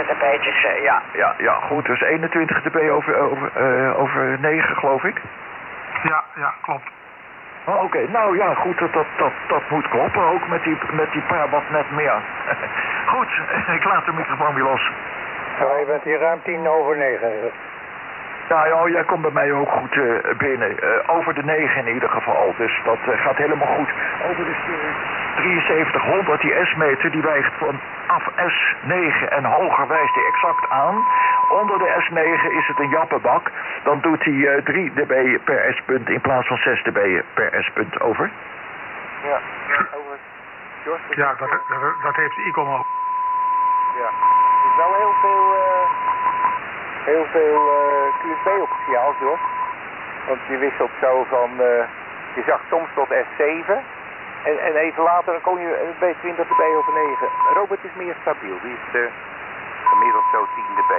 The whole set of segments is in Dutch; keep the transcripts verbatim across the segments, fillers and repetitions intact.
dB'tjes, uh, ja. Ja, ja, goed, dus eenentwintig dB over, over, uh, over negen, geloof ik. Ja, ja, klopt. Oh, oké, okay. Nou ja, goed, dat, dat, dat, dat moet kloppen, ook met die, met die paar wat net meer. Goed, ik laat de microfoon weer los. Ja, je bent hier ruim tien over negen. Ja, ja, jij komt bij mij ook goed uh, binnen. Uh, over de negen in ieder geval, dus dat uh, gaat helemaal goed. Over de drieënzeventighonderd, die S-meter, die wijst vanaf S negen en hoger wijst hij exact aan. Onder de S negen is het een jappenbak. Dan doet hij uh, drie dB per S-punt in plaats van zes dB per S-punt. Over? Ja, over. Jos, ja, dat, dat, dat heeft Icom ook. Ja, er is wel heel veel, uh, heel veel uh, Q S B op het signaal, Jos. Want je wisselt zo van, uh, je zag soms tot S zeven. En, en even later dan kom je bij twintig dB over negen. Robert is meer stabiel, die is uh, gemiddeld zo tien dB.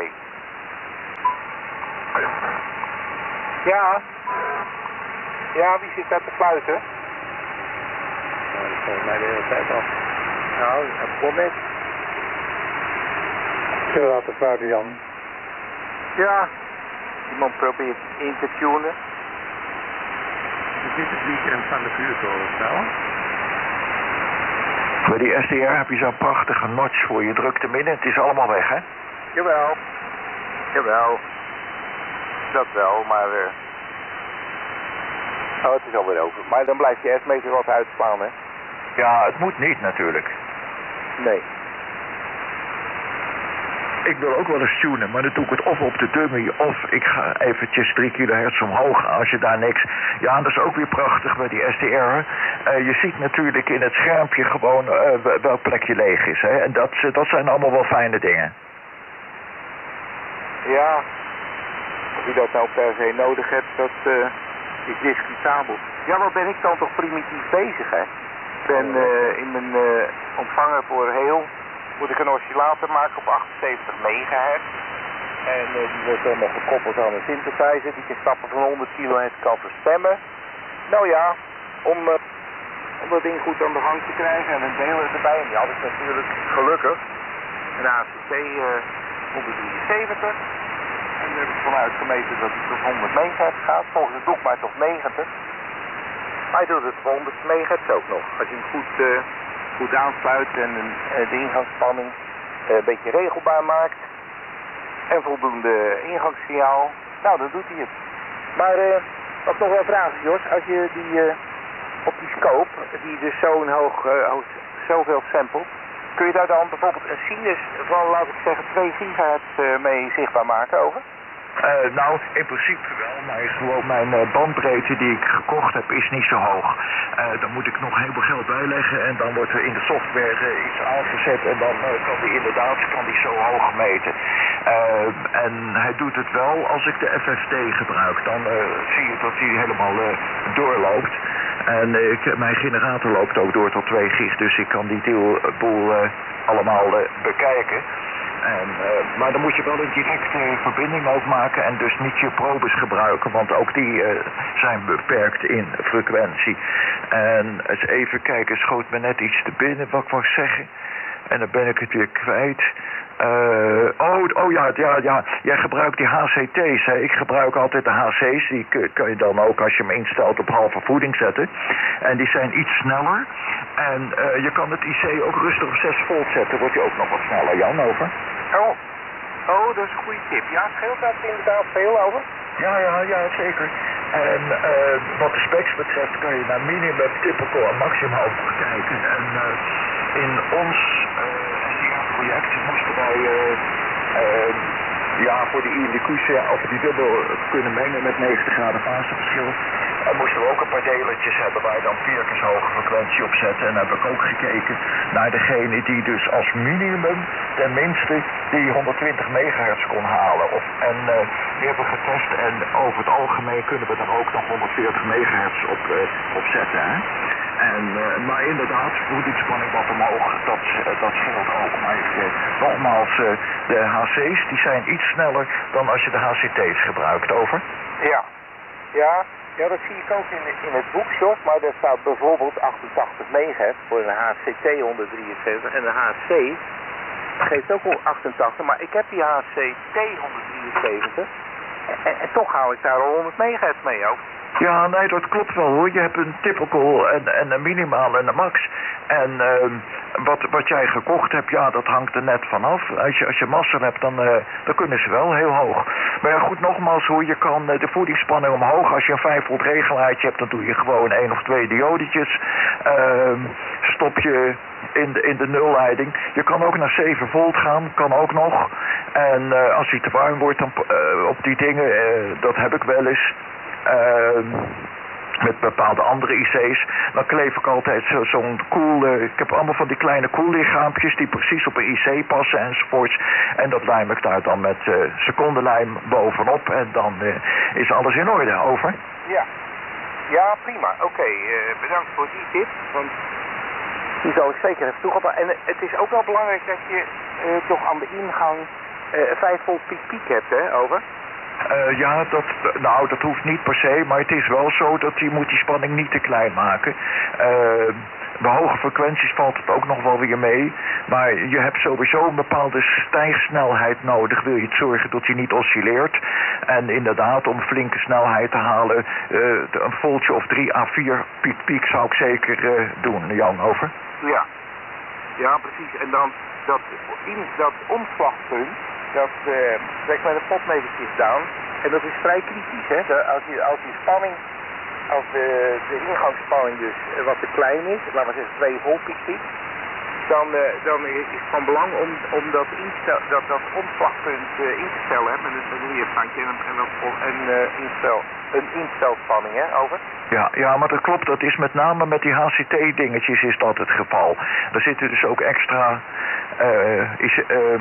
Ja. Ja, wie zit daar te fluiten? Nou, dat volgens mij de hele tijd af. Nou, het begon net. Zullen we laten fluiten, Jan? Ja. Iemand probeert in te tunen. Is dit het weekend van de vuurtoren snel? Bij die S D R heb je zo'n prachtige notch voor je drukt hem in en het is allemaal weg, hè? Jawel. Jawel. Dat wel, maar... Uh... Oh, het is alweer over. Maar dan blijft je S-meter wat uitslaan, hè? Ja, het moet niet natuurlijk. Nee. Ik wil ook wel eens tunen, maar dan doe ik het of op de dummy of ik ga eventjes drie kilohertz omhoog als je daar niks... Ja, dat is ook weer prachtig bij die S D R. Uh, je ziet natuurlijk in het schermpje gewoon uh, welk plekje leeg is, hè? En dat, dat zijn allemaal wel fijne dingen. Ja, of je dat nou per se nodig hebt, dat uh, is discutabel. Ja, wat ben ik dan toch primitief bezig, hè? Ik ben uh, in mijn uh, ontvanger voor heel... moet ik een oscillator maken op achtenzeventig megahertz. En uh, die wordt dan nog gekoppeld aan een synthesizer. Die kan stappen van honderd kilohertz kan verstemmen. Nou ja, om, uh, om dat ding goed aan de gang te krijgen en een deel erbij. En die had ik natuurlijk gelukkig. Een A C T uh, honderddrieënzeventig. En daar heb ik vanuit gemeten dat hij tot honderd megahertz gaat. Volgens het dogma tot negentig. Maar hij doet het voor honderd megahertz ook nog. Als je hem goed... Uh, goed aansluit en uh, de ingangsspanning uh, een beetje regelbaar maakt en voldoende ingangssignaal, nou dan doet hij het. Maar uh, wat nog wel vragen, Jos, als je die uh, op die scope, die dus zo'n hoog, uh, zoveel samples, kun je daar dan bijvoorbeeld een sinus van, laat ik zeggen, twee gigahertz uh, mee zichtbaar maken, over? Uh, nou, in principe wel, maar gewoon mijn uh, bandbreedte die ik gekocht heb is niet zo hoog. Uh, dan moet ik nog heel veel geld bijleggen en dan wordt er in de software uh, iets aangezet en dan uh, kan die inderdaad kan die zo hoog meten. Uh, en hij doet het wel als ik de F F T gebruik. Dan uh, zie je dat hij helemaal uh, doorloopt. En uh, ik, mijn generator loopt ook door tot twee gig, dus ik kan die deel, boel uh, allemaal uh, bekijken. En, uh, maar dan moet je wel een directe verbinding ook maken en dus niet je probes gebruiken, want ook die uh, zijn beperkt in frequentie. En eens even kijken, schoot me net iets te binnen wat ik wou zeggen. En dan ben ik het weer kwijt. Uh, oh, oh ja, ja, ja, jij gebruikt die H C T's, hè? Ik gebruik altijd de H C's, die kun je dan ook als je hem instelt op halve voeding zetten. En die zijn iets sneller. En uh, je kan het I C ook rustig op zes volt zetten, wordt hij ook nog wat sneller, Jan, over? Oh, oh dat is een goede tip. Ja, scheelt dat inderdaad veel, over? Ja, ja, ja, zeker. En uh, wat de specs betreft kan je naar minimum, typical en maximaal kijken. En uh, in ons uh, S D R-project moesten wij uh, uh, ja, voor de I N D Q's of die dubbel kunnen mengen met negentig graden faseverschil. Dan moesten we ook een paar delertjes hebben waar je dan vier keer zo hoge frequentie op zet. En dan heb ik ook gekeken naar degene die dus als minimum tenminste die honderdtwintig megahertz kon halen. Of, en uh, die hebben we getest en over het algemeen kunnen we er ook nog honderdveertig megahertz op, uh, op zetten. Hè? En, uh, maar inderdaad, voedingsspanning wat omhoog, dat, uh, dat scheelt ook. Maar uh, nogmaals, uh, de H C's die zijn iets sneller dan als je de H C T's gebruikt, over? Ja, ja. Ja, dat zie ik ook in, in het boek, Jos, maar daar staat bijvoorbeeld achtentachtig megahertz voor een H C T honderddrieënzeventig en een H C geeft ook al achtentachtig, maar ik heb die H C T honderddrieënzeventig en, en toch hou ik daar al honderd megahertz mee ook. Ja, nee, dat klopt wel hoor. Je hebt een typical en, en een minimaal en een max. En uh, wat, wat jij gekocht hebt, ja, dat hangt er net vanaf. Als je, als je massa hebt, dan, uh, dan kunnen ze wel heel hoog. Maar ja, goed, nogmaals hoor, je kan uh, de voedingsspanning omhoog. Als je een vijf volt regelaartje hebt, dan doe je gewoon één of twee diodetjes. Uh, stop je in de, in de nulleiding. Je kan ook naar zeven volt gaan, kan ook nog. En uh, als hij te warm wordt, dan uh, op die dingen, uh, dat heb ik wel eens. Uh, met bepaalde andere I C's, dan kleef ik altijd zo, zo'n koel, uh, ik heb allemaal van die kleine koellichaampjes die precies op een I C passen enzovoorts. En dat lijm ik daar dan met uh, secondenlijm bovenop en dan uh, is alles in orde. Over. Ja, ja prima. Oké, okay, uh, bedankt voor die tip, want die zal ik zeker even toegepast. En uh, het is ook wel belangrijk dat je uh, toch aan de ingang uh, vijf volt piek piek hebt, hè, over? Uh, ja, dat, nou, dat hoeft niet per se, maar het is wel zo dat je moet die spanning niet te klein maken. Uh, bij hoge frequenties valt het ook nog wel weer mee, maar je hebt sowieso een bepaalde stijgsnelheid nodig, wil je het zorgen dat hij niet oscilleert. En inderdaad, om flinke snelheid te halen, uh, een voltje of drie à vier piek piek zou ik zeker uh, doen. Jan, over? Ja, ja precies. En dan dat, in dat omslagpunt, dat uh, trekt met een potmetertje down. En dat is vrij kritisch, hè. De, als, je, als die spanning, als de, de ingangsspanning dus uh, wat te klein is, laten we zeggen twee volt piek piek, dan, uh, dan is het van belang om, om dat, instel, dat, dat omslagpunt uh, in te stellen, hè, met, met een weerstandje en, en, en uh, instel, een instelspanning, hè, over. Ja, ja, maar dat klopt. Dat is met name met die H C T-dingetjes is dat het geval. Er zitten dus ook extra uh, is, uh, uh,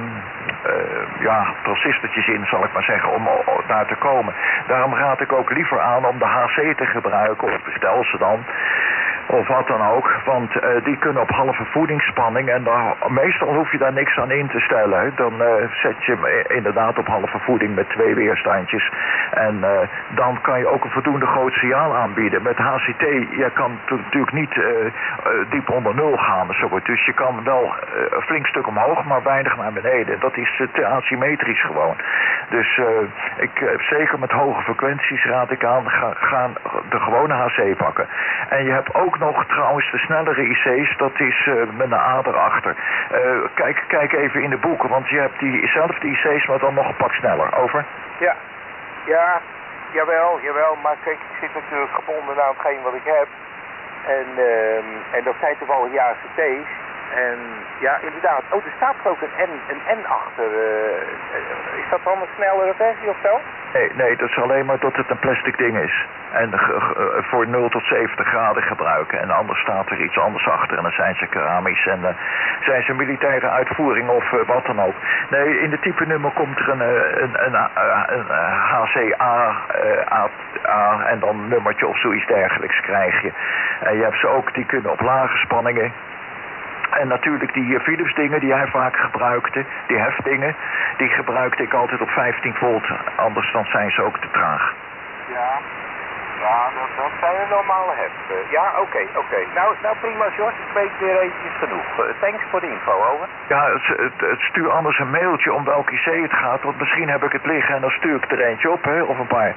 ja, transistortjes in, zal ik maar zeggen, om daar te komen. Daarom raad ik ook liever aan om de H C te gebruiken, of bestel ze dan, of wat dan ook. Want uh, die kunnen op halve voedingsspanning en dan, meestal hoef je daar niks aan in te stellen. Dan uh, zet je hem inderdaad op halve voeding met twee weerstandjes. En uh, dan kan je ook een voldoende groot signaal aanbieden. Met H C T, je kan natuurlijk niet uh, uh, diep onder nul gaan. Zo. Dus je kan wel uh, een flink stuk omhoog, maar weinig naar beneden. Dat is uh, te asymmetrisch gewoon. Dus uh, ik uh, zeker met hoge frequenties raad ik aan, ga, ga de gewone H C pakken. En je hebt ook nog trouwens de snellere I C's, dat is uh, met een A erachter. Uh, kijk, kijk even in de boeken, want je hebt diezelfde I C's, maar dan nog een pak sneller. Over? Ja, ja, jawel, jawel, maar kijk, ik zit natuurlijk gebonden aan hetgeen wat ik heb. En, uh, en dat zijn toevallig H C T's. En ja, inderdaad. Oh, er staat ook een N, een N achter. Uh, is dat dan een snellere versie of zo? Nee, nee, dat is alleen maar dat het een plastic ding is. En uh, uh, voor nul tot zeventig graden gebruiken. En anders staat er iets anders achter. En dan zijn ze keramisch. En uh, zijn ze militaire uitvoering of uh, wat dan ook. Nee, in de type nummer komt er een, uh, een, een, uh, een uh, H C A, uh, A, A en dan een nummertje of zoiets dergelijks krijg je. En uh, je hebt ze ook, die kunnen op lage spanningen. En natuurlijk die Philips dingen die hij vaak gebruikte, die hefdingen, die gebruikte ik altijd op vijftien volt. Anders dan zijn ze ook te traag. Ja, ja dat, dat zijn de normale heften. Ja, oké, okay, oké. Okay. Nou, nou prima, George, ik weet weer eventjes genoeg. Uh, thanks voor de info, over. Ja, het, het, het stuur anders een mailtje om welk I C het gaat, want misschien heb ik het liggen en dan stuur ik er eentje op, hè, of een paar.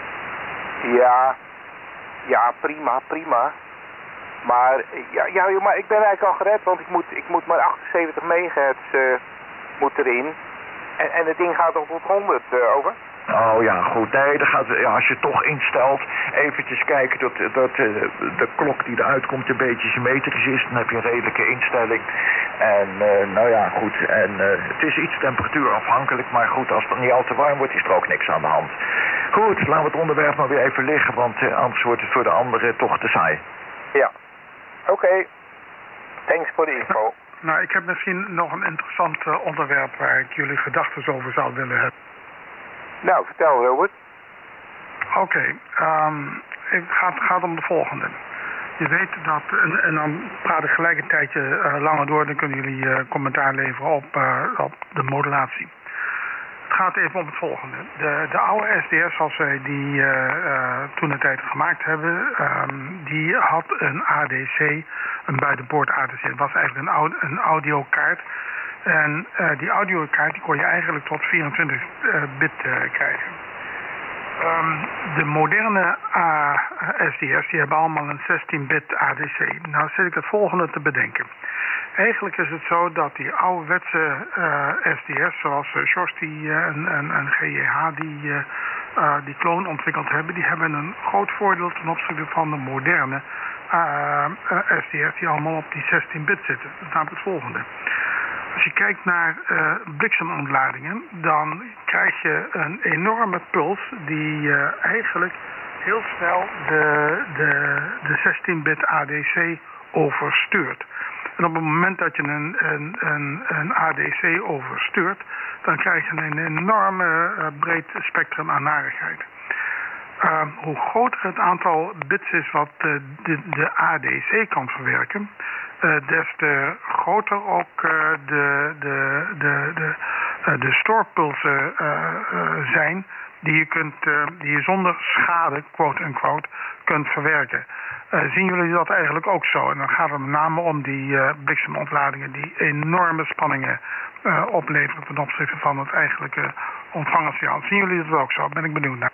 Ja, ja, prima, prima. Maar, ja, ja, maar ik ben eigenlijk al gered, want ik moet, ik moet maar achtenzeventig megahertz uh, moet erin. En, en het ding gaat al tot honderd, uh, over. Oh ja, goed. Nee, dan gaat, ja, als je het toch instelt, eventjes kijken dat, dat uh, de klok die eruit komt een beetje symmetrisch is. Dan heb je een redelijke instelling. En uh, nou ja, goed. En uh, het is iets temperatuurafhankelijk, maar goed, als het niet al te warm wordt, is er ook niks aan de hand. Goed, laten we het onderwerp maar weer even liggen, want uh, anders wordt het voor de anderen toch te saai. Ja. Oké, okay. Thanks voor de info. Nou, nou, ik heb misschien nog een interessant uh, onderwerp waar ik jullie gedachten over zou willen hebben. Nou, vertel Robert. Oké, okay, um, het gaat, gaat om de volgende. Je weet dat, en, en dan praat ik gelijk een tijdje uh, langer door, dan kunnen jullie uh, commentaar leveren op, uh, op de modulatie. Het gaat even om het volgende. De, de oude S D S, zoals wij die uh, uh, toen de tijd gemaakt hebben, um, die had een A D C, een buitenpoort A D C. Het was eigenlijk een, audio, een audiokaart En uh, die audiokaart die kon je eigenlijk tot vierentwintig bit uh, krijgen. Um, de moderne uh, S D F's die hebben allemaal een zestien bit A D C. Nou zit ik het volgende te bedenken. Eigenlijk is het zo dat die ouderwetse uh, S D F's, zoals uh, Sjors uh, en, en, en G J H die, uh, uh, die kloon ontwikkeld hebben, die hebben een groot voordeel ten opzichte van de moderne uh, uh, S D F's die allemaal op die zestien bit zitten. Dat is namelijk het volgende. Als je kijkt naar uh, bliksemontladingen, dan krijg je een enorme puls die uh, eigenlijk heel snel de, de, de zestien bit A D C overstuurt. En op het moment dat je een, een, een, een A D C overstuurt, dan krijg je een enorme uh, breed spectrum aan narigheid. Uh, hoe groter het aantal bits is wat uh, de, de A D C kan verwerken, uh, des te groter ook uh, de, de, de, de, uh, de stoorpulsen uh, uh, zijn die je, kunt, uh, die je zonder schade, quote-unquote, kunt verwerken. Uh, zien jullie dat eigenlijk ook zo? En dan gaat het met name om die uh, bliksemontladingen die enorme spanningen uh, opleveren ten opzichte van het eigenlijke ontvangerssignaal. Zien jullie dat ook zo? Ben ik benieuwd naar.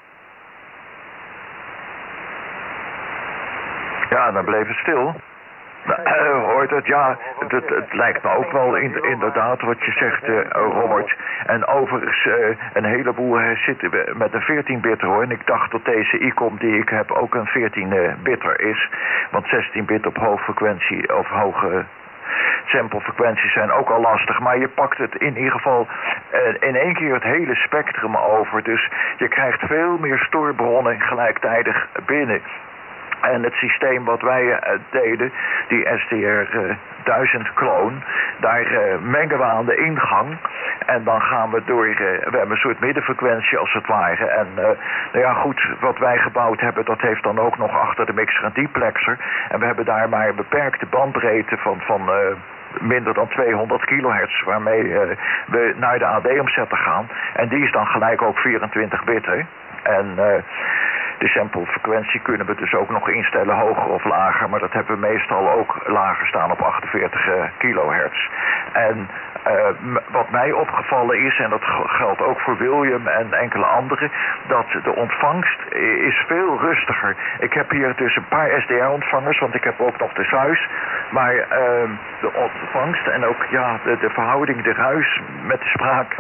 Ja, dan bleef het stil. Nou, uh, hoort het? Ja, het, het, het lijkt me ook wel in, inderdaad wat je zegt, uh, Robert. En overigens, uh, een heleboel uh, zitten met een veertien bitter hoor. En ik dacht dat deze I COM die ik heb ook een veertien bitter is. Want zestien bit op hoge frequentie of hoge samplefrequenties zijn ook al lastig. Maar je pakt het in ieder geval uh, in één keer het hele spectrum over. Dus je krijgt veel meer stoorbronnen gelijktijdig binnen. En het systeem wat wij uh, deden, die S D R duizend kloon, daar uh, mengen we aan de ingang. En dan gaan we door, uh, we hebben een soort middenfrequentie als het ware. En uh, nou ja goed, wat wij gebouwd hebben, dat heeft dan ook nog achter de mixer een deplexer. En we hebben daar maar een beperkte bandbreedte van, van uh, minder dan tweehonderd kilohertz, waarmee uh, we naar de A D-omzetter gaan. En die is dan gelijk ook vierentwintig bit, hè. En uh, de samplefrequentie kunnen we dus ook nog instellen hoger of lager, maar dat hebben we meestal ook lager staan op achtenveertig kilohertz. En uh, wat mij opgevallen is, en dat geldt ook voor William en enkele anderen, dat de ontvangst is veel rustiger. Ik heb hier dus een paar S D R-ontvangers, want ik heb ook nog de Zeus, maar uh, de ontvangst en ook ja, de, de verhouding, de ruis met de spraak,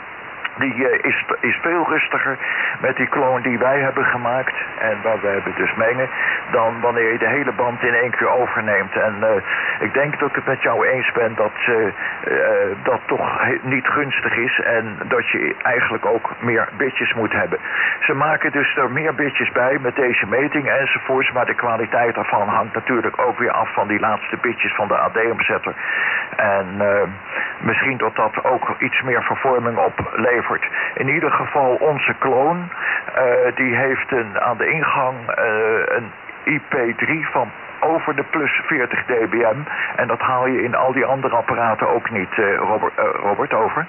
die uh, is, is veel rustiger met die kloon die wij hebben gemaakt en waar we hebben dus mengen, dan wanneer je de hele band in één keer overneemt. En uh, ik denk dat ik het met jou eens ben dat uh, uh, dat toch niet gunstig is en dat je eigenlijk ook meer bitjes moet hebben. Ze maken dus er meer bitjes bij met deze meting enzovoorts, maar de kwaliteit daarvan hangt natuurlijk ook weer af van die laatste bitjes van de A D-omzetter. En uh, misschien dat dat ook iets meer vervorming oplevert. In ieder geval onze kloon, uh, die heeft een, aan de ingang uh, een I P drie van over de plus veertig dBm. En dat haal je in al die andere apparaten ook niet, uh, Robert, uh, Robert, over.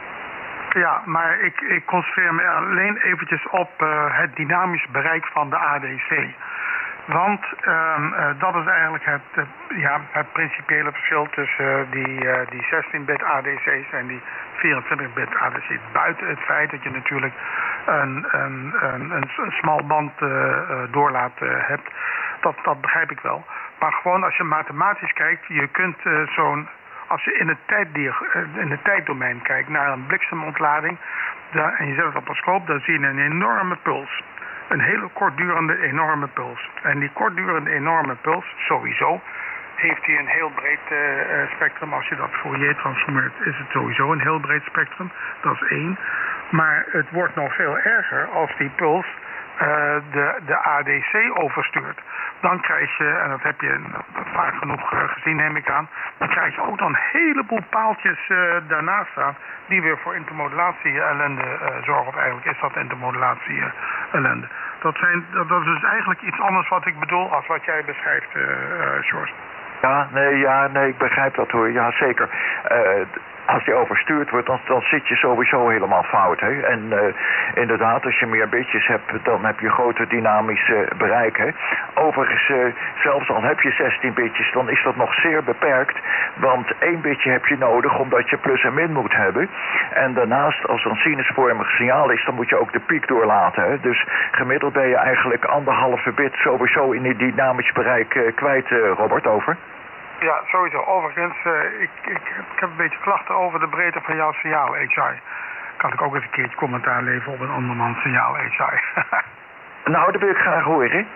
Ja, maar ik, ik concentreer me alleen eventjes op uh, het dynamisch bereik van de A D C. Want um, uh, dat is eigenlijk het, uh, ja, het principiële verschil tussen uh, die, uh, die zestien bit A D C's en die vierentwintig bit A D C's. Buiten het feit dat je natuurlijk een, een, een, een, een smal band uh, uh, doorlaat uh, hebt. Dat, dat begrijp ik wel. Maar gewoon als je mathematisch kijkt, je kunt uh, zo'n... Als je in het, tijddiag, in het tijddomein kijkt naar een bliksemontlading daar, en je zet het op een scope, dan zie je een enorme puls. Een hele kortdurende enorme puls. En die kortdurende enorme puls, sowieso, heeft hij een heel breed uh, spectrum. Als je dat Fourier transformeert, is het sowieso een heel breed spectrum. Dat is één. Maar het wordt nog veel erger als die puls uh, de, de A D C overstuurt. Dan krijg je, en dat heb je vaak genoeg uh, gezien neem ik aan, dan krijg je ook dan een heleboel paaltjes uh, daarnaast staan die weer voor intermodulatie ellende uh, zorgen. Of eigenlijk is dat intermodulatie uh, ellende. Dat, zijn, dat, dat is dus eigenlijk iets anders wat ik bedoel als wat jij beschrijft, uh, uh, Sjors. Ja, nee, ja, nee, ik begrijp dat hoor. Ja, zeker. Uh, als die overstuurd wordt, dan, dan zit je sowieso helemaal fout. Hè? En uh, inderdaad, als je meer bitjes hebt, dan heb je groter dynamisch uh, bereik. Hè? Overigens, uh, zelfs al heb je zestien bitjes, dan is dat nog zeer beperkt. Want één bitje heb je nodig, omdat je plus en min moet hebben. En daarnaast, als er een sinusvormig signaal is, dan moet je ook de piek doorlaten. Hè? Dus gemiddeld ben je eigenlijk anderhalve bit sowieso in die dynamisch bereik uh, kwijt, uh, Robert, over. Ja, sowieso. Overigens, uh, ik, ik, ik heb een beetje klachten over de breedte van jouw signaal, H I. Kan ik ook eens een keertje commentaar leveren op een andermans signaal, H I. Nou, dat wil ik graag horen.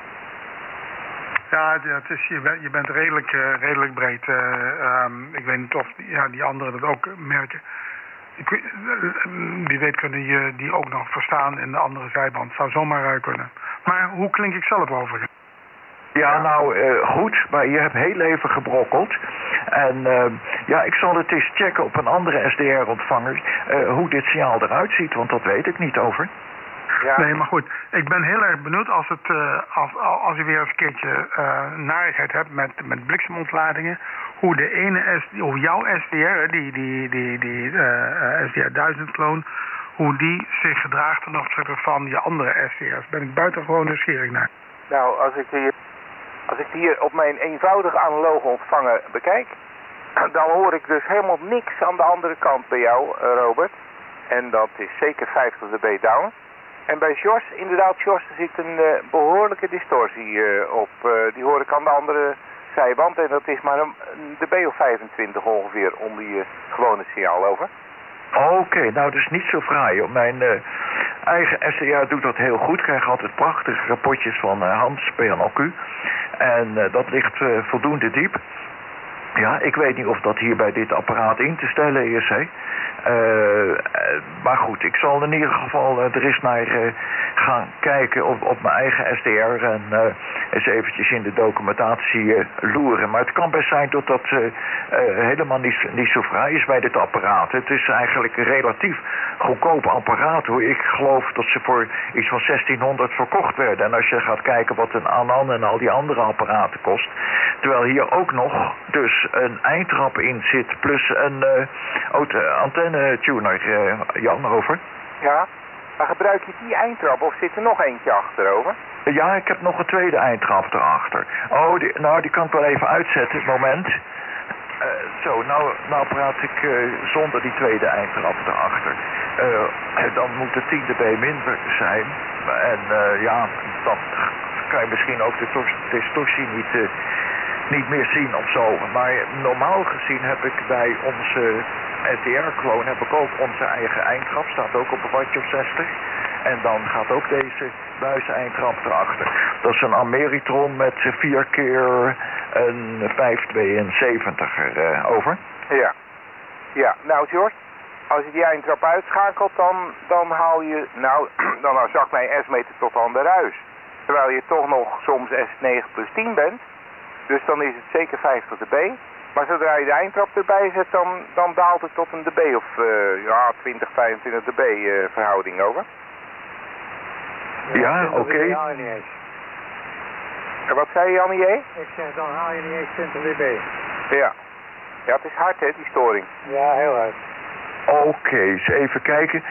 Ja, het is, je, bent, je bent redelijk, uh, redelijk breed. Uh, um, ik weet niet of ja, die anderen dat ook merken. Ik, uh, wie weet kunnen je die ook nog verstaan in de andere zijband. Zou zomaar uh, kunnen. Maar hoe klink ik zelf overigens? Ja, nou, uh, goed, maar je hebt heel even gebrokkeld. En uh, ja, ik zal het eens checken op een andere S D R-ontvanger uh, hoe dit signaal eruit ziet, want dat weet ik niet over. Ja. Nee, maar goed, ik ben heel erg benieuwd als, het, uh, als, als je weer eens een keertje uh, narigheid hebt met, met bliksemontladingen, hoe de ene S, hoe jouw S D R, die, die, die, die uh, S D R duizend kloon, hoe die zich gedraagt ten opzichte van je andere S D R's. Ben ik buitengewoon nieuwsgierig naar. Nou, als ik hier... Als ik hier op mijn eenvoudige analoge ontvanger bekijk, dan hoor ik dus helemaal niks aan de andere kant bij jou, Robert. En dat is zeker vijftig dB down. En bij Jos, inderdaad Jos, er zit een uh, behoorlijke distortie uh, op. Uh, die hoor ik aan de andere zijband en dat is maar een, een dB of vijfentwintig ongeveer onder je gewone signaal over. Oké, okay, nou dat is niet zo fraai. Mijn uh, eigen S D R doet dat heel goed. Ik krijg altijd prachtige rapportjes van uh, Hans P N L Q. En uh, dat ligt uh, voldoende diep. Ja, ik weet niet of dat hier bij dit apparaat in te stellen is, hè. Uh, uh, maar goed, ik zal in ieder geval uh, er eens naar uh, gaan kijken op, op mijn eigen S D R en uh, eens eventjes in de documentatie uh, loeren. Maar het kan best zijn dat dat uh, uh, helemaal niet, niet zo fraai is bij dit apparaat. Het is eigenlijk een relatief goedkoop apparaat, hoor. Ik geloof dat ze voor iets van zestienhonderd verkocht werden. En als je gaat kijken wat een Anan en al die andere apparaten kost, terwijl hier ook nog dus een eindtrap in zit plus een uh, antenne-tuner, uh, Jan, over. Ja, maar gebruik je die eindtrap of zit er nog eentje achterover? Ja, ik heb nog een tweede eindtrap erachter. Oh, die, nou, die kan ik wel even uitzetten, moment. Uh, zo, nou, nou praat ik uh, zonder die tweede eindtrap erachter. Uh, dan moet de tien dB minder zijn. En uh, ja, dan kan je misschien ook de distortie niet... Uh, niet meer zien of zo. Maar normaal gezien heb ik bij onze S D R-kloon heb ik ook onze eigen eindtrap. Staat ook op een wattje of zestig. En dan gaat ook deze buis-eindtrap erachter. Dat is een Ameritron met vier keer een vijfhonderdtweeënzeventig uh, over. Ja. Ja, nou George, als je die eindtrap uitschakelt, dan, dan haal je, nou, dan zakt mijn S-meter tot aan de ruis. Terwijl je toch nog soms S negen plus tien bent. Dus dan is het zeker vijftig dB. Maar zodra je de eindtrap erbij zet, dan, dan daalt het tot een dB of uh, ja, twintig, vijfentwintig dB uh, verhouding over. Ja, oké. Okay. En wat zei je, Jannie? Ik zeg, dan haal je niet eens twintig dB. Ja. Ja, het is hard, hè, die storing. Ja, heel hard. Oké, okay, eens even kijken.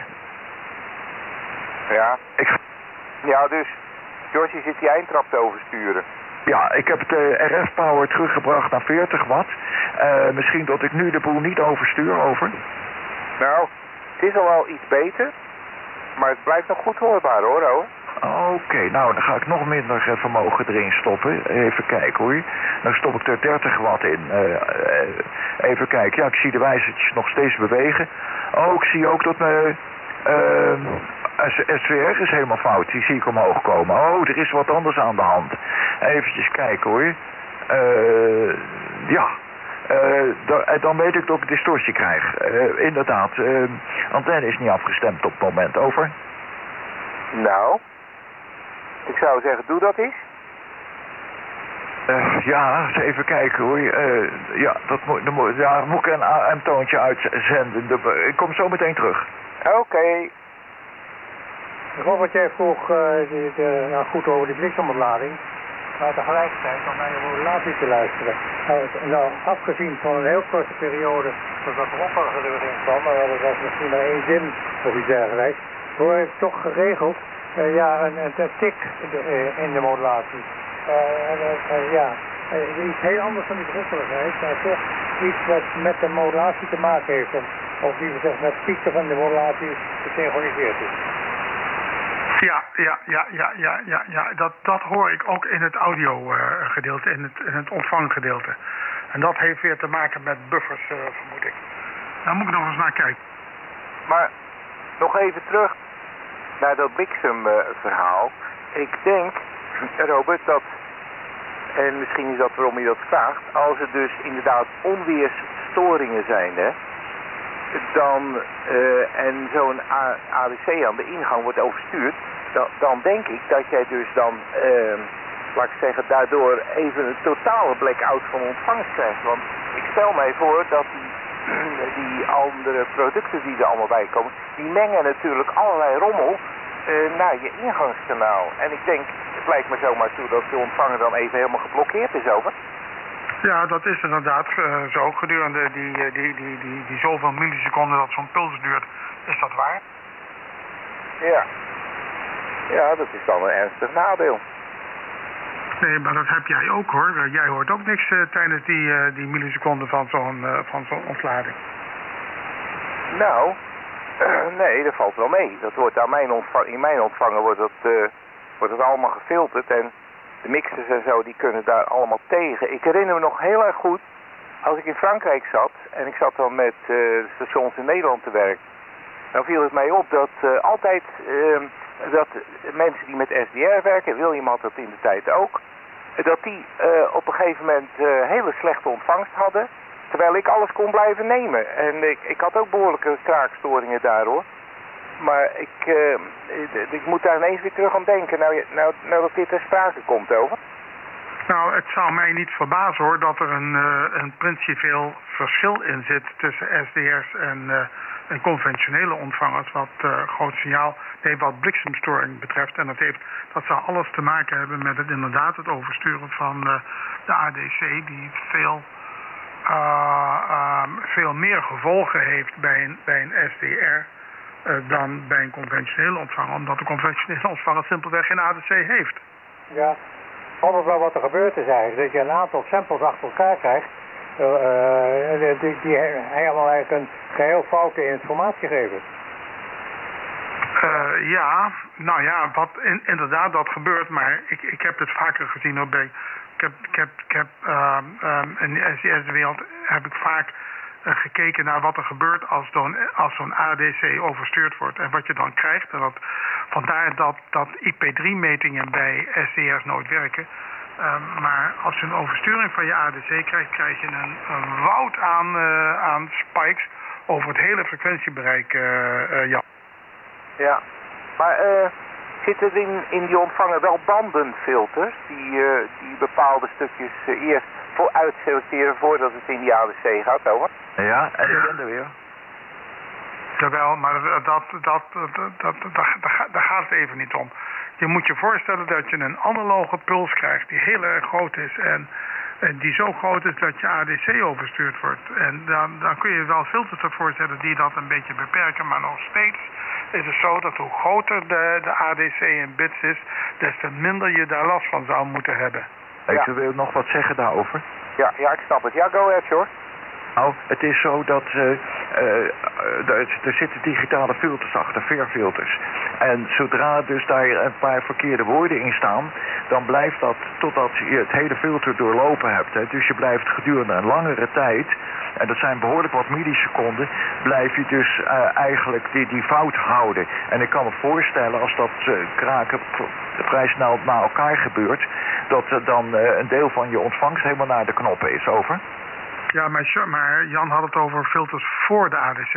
Ja. Ik... Ja, dus, George, je zit die eindtrap te oversturen. Ja, ik heb de R F-power teruggebracht naar veertig watt. Uh, misschien dat ik nu de boel niet overstuur, over. Nou, het is al wel iets beter. Maar het blijft nog goed hoorbaar, hoor, hoor. Oké, okay, nou dan ga ik nog minder uh, vermogen erin stoppen. Even kijken, hoor. Dan stop ik er dertig watt in. Uh, uh, even kijken. Ja, ik zie de wijzertjes nog steeds bewegen. Oh, ik zie ook dat mijn... Uh, S V R is helemaal fout, die zie ik omhoog komen. Oh, er is wat anders aan de hand. Eventjes kijken, hoor. Uh, ja. Uh, da dan weet ik dat ik distortie krijg. Uh, inderdaad, uh, antenne is niet afgestemd op het moment, over. Nou, ik zou zeggen, doe dat eens. Uh, ja, eens even kijken, hoor. Uh, ja, dat moet, dan moet, ja, moet ik een A M-toontje uitzenden. De, ik kom zo meteen terug. Oké. Okay. Robert, jij vroeg uh, de, de, nou goed over die bliksemontlading. maar tegelijkertijd om naar je modulatie te luisteren. Nou, nou, afgezien van een heel korte periode dat er ook al geluid in kwam, maar dat was misschien maar één zin of iets dergelijks, hoor ik toch geregeld uh, ja, een, een, een tik uh, in de modulatie. Uh, en, uh, ja, uh, iets heel anders dan die drukkeligheid, maar toch iets wat met de modulatie te maken heeft. En, of die gezegd met pieken van de modulatie gesynchroniseerd is. Ja, ja, ja, ja, ja, ja, ja. Dat, dat hoor ik ook in het audio uh, gedeelte, in het, in het ontvanggedeelte. En dat heeft weer te maken met buffers, uh, vermoed ik. Daar moet ik nog eens naar kijken. Maar nog even terug naar dat bliksemverhaal. Uh, ik denk, Robert, dat, en misschien is dat waarom je dat vraagt, als er dus inderdaad onweersstoringen zijn, hè, dan, uh, en zo'n A D C aan de ingang wordt overstuurd, dan, dan denk ik dat jij dus dan, uh, laat ik zeggen, daardoor even een totale blackout van ontvangst krijgt. Want ik stel mij voor dat die, die andere producten die er allemaal bij komen, die mengen natuurlijk allerlei rommel uh, naar je ingangskanaal. En ik denk, het lijkt me zomaar toe dat de ontvanger dan even helemaal geblokkeerd is, over. Ja, dat is inderdaad uh, zo. Gedurende die, die, die, die, die, die zoveel milliseconden dat zo'n puls duurt, is dat waar? Ja. Ja, dat is dan een ernstig nadeel. Nee, maar dat heb jij ook, hoor. Jij hoort ook niks uh, tijdens die, uh, die milliseconden van zo'n uh, van zo'n ontlading. Nou, uh, nee, dat valt wel mee. Dat wordt aan mijn ontvang, in mijn ontvanger wordt dat, uh, wordt dat allemaal gefilterd en de mixers en zo, die kunnen daar allemaal tegen. Ik herinner me nog heel erg goed, als ik in Frankrijk zat, en ik zat dan met uh, stations in Nederland te werken, dan viel het mij op dat uh, altijd, uh, dat mensen die met S D R werken, William had dat in de tijd ook, dat die uh, op een gegeven moment uh, hele slechte ontvangst hadden, terwijl ik alles kon blijven nemen. En ik, ik had ook behoorlijke kraakstoringen daar, hoor. Maar ik, uh, ik moet daar ineens weer terug aan denken, nou, nou, nou dat dit ter sprake komt, over. Nou, het zou mij niet verbazen, hoor, dat er een, uh, een principieel verschil in zit tussen S D R's en, uh, en conventionele ontvangers, wat uh, groot signaal, nee, wat bliksemstoring betreft. En dat, heeft, dat zou alles te maken hebben met het inderdaad het oversturen van uh, de A D C, die veel, uh, uh, veel meer gevolgen heeft bij een, bij een S D R. Uh, dan bij een conventionele ontvanger, omdat de conventionele ontvanger simpelweg geen A D C heeft. Ja, anders wel wat er gebeurt is eigenlijk, dat je een aantal samples achter elkaar krijgt, uh, uh, die, die helemaal eigenlijk een geheel foute informatie geven. Uh, ja, nou ja, wat in, inderdaad dat gebeurt, maar ik, ik heb het vaker gezien ook bij, ik heb, ik heb, ik heb uh, um, in de S D S-wereld heb ik vaak Uh, gekeken naar wat er gebeurt als zo'n als zo'n A D C overstuurd wordt. En wat je dan krijgt, en dat, vandaar dat, dat I P drie metingen bij S D R's nooit werken. Uh, maar als je een oversturing van je A D C krijgt, krijg je een, een woud aan, uh, aan spikes over het hele frequentiebereik, uh, uh, Jan. Ja, maar uh, zitten er in, in die ontvanger wel bandenfilters die, uh, die bepaalde stukjes uh, eerst voor uitselecteren voordat het in die A D C gaat, over? Ja, en ik ben er weer. Jawel, maar dat, dat, dat, dat, dat, daar gaat het even niet om. Je moet je voorstellen dat je een analoge puls krijgt die heel erg groot is en, en die zo groot is dat je A D C overstuurd wordt. En dan, dan kun je wel filters ervoor zetten die dat een beetje beperken, maar nog steeds is het zo dat hoe groter de, de A D C in bits is, des te minder je daar last van zou moeten hebben. Ik ja. wil nog wat zeggen daarover. Ja, ja, ik snap het. Ja, go ahead, hoor. Nou, het is zo dat uh, uh, er, er zitten digitale filters achter, veerfilters. En zodra dus daar een paar verkeerde woorden in staan, dan blijft dat totdat je het hele filter doorlopen hebt. Hè. Dus je blijft gedurende een langere tijd, en dat zijn behoorlijk wat milliseconden, blijf je dus uh, eigenlijk die, die fout houden. En ik kan me voorstellen, als dat uh, kraken vrij snel na elkaar gebeurt, dat uh, dan uh, een deel van je ontvangst helemaal naar de knoppen is, over. Ja, maar, maar Jan had het over filters voor de A D C.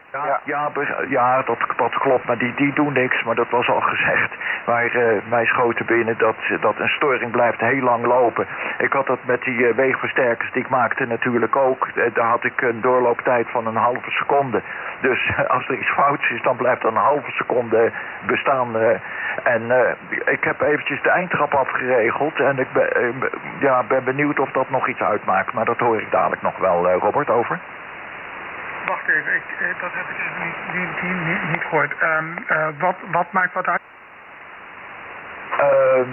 Ja, Ja. ja, be- ja dat, dat klopt, maar die, die doen niks, maar dat was al gezegd. Maar uh, mij schoten binnen dat, dat een storing blijft heel lang lopen. Ik had dat met die uh, weegversterkers die ik maakte natuurlijk ook. Uh, daar had ik een doorlooptijd van een halve seconde. Dus uh, als er iets fouts is, dan blijft er een halve seconde bestaan. Uh, en uh, ik heb eventjes de eindtrap afgeregeld en ik ben, uh, ja, ben benieuwd of dat nog iets uitmaakt. Maar dat hoor ik dadelijk nog wel, uh, Robert, over. Wacht even, ik, eh, dat heb ik even niet, niet, niet, niet, niet gehoord. Um, uh, wat, wat maakt wat uit? Uh,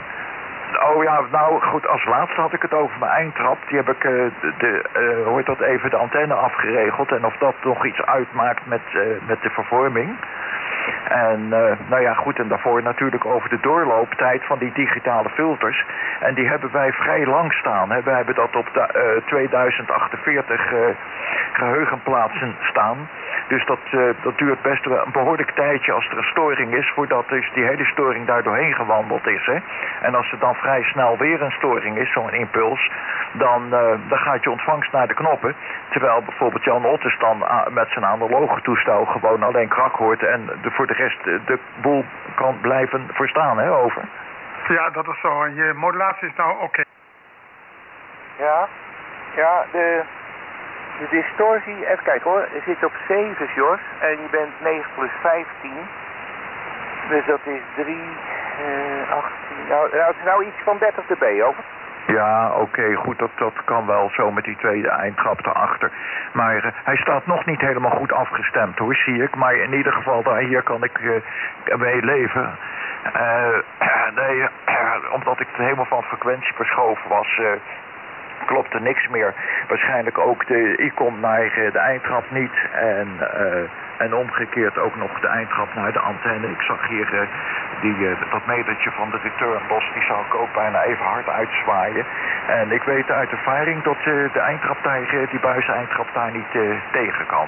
oh ja, nou goed, als laatste had ik het over mijn eindtrap. Die heb ik, uh, de, de, uh, hoort dat even, de antenne afgeregeld. En of dat nog iets uitmaakt met, uh, met de vervorming. En uh, nou ja, goed, en daarvoor natuurlijk over de doorlooptijd van die digitale filters. En die hebben wij vrij lang staan. Hè. Wij hebben dat op de uh, tweeduizend achtenveertig uh, geheugenplaatsen staan. Dus dat, uh, dat duurt best wel een behoorlijk tijdje als er een storing is, voordat dus die hele storing daar doorheen gewandeld is. Hè. En als er dan vrij snel weer een storing is, zo'n impuls, dan, uh, dan gaat je ontvangst naar de knoppen. Terwijl bijvoorbeeld Jan Otters dan uh, met zijn analoge toestel gewoon alleen krak hoort en de, voor de rest uh, de boel kan blijven verstaan, hè, over. Ja, dat is zo. En je modulatie is nou oké. Okay. Ja, ja, de, de distortie, even kijken hoor, je zit op zeven, Jos, en je bent negen plus vijftien. Dus dat is drie, uh, achttien, nou, nou, het is nou iets van dertig dB, over. Ja, oké, okay, goed, dat, dat kan wel zo met die tweede eindtrap erachter. Maar uh, hij staat nog niet helemaal goed afgestemd hoor, zie ik. Maar in ieder geval, daar, hier kan ik uh, mee leven. Uh, nee, uh, omdat ik helemaal van frequentie verschoven was, uh, klopte niks meer. Waarschijnlijk ook de icon naar uh, de eindtrap niet. En, uh, en omgekeerd ook nog de eindtrap naar de antenne. Ik zag hier uh, die, uh, dat metertje van de return loss, die zou ik ook bijna even hard uitzwaaien. En ik weet uit ervaring dat uh, de eindtrap daar, uh, die buis-eindtrap daar niet uh, tegen kan.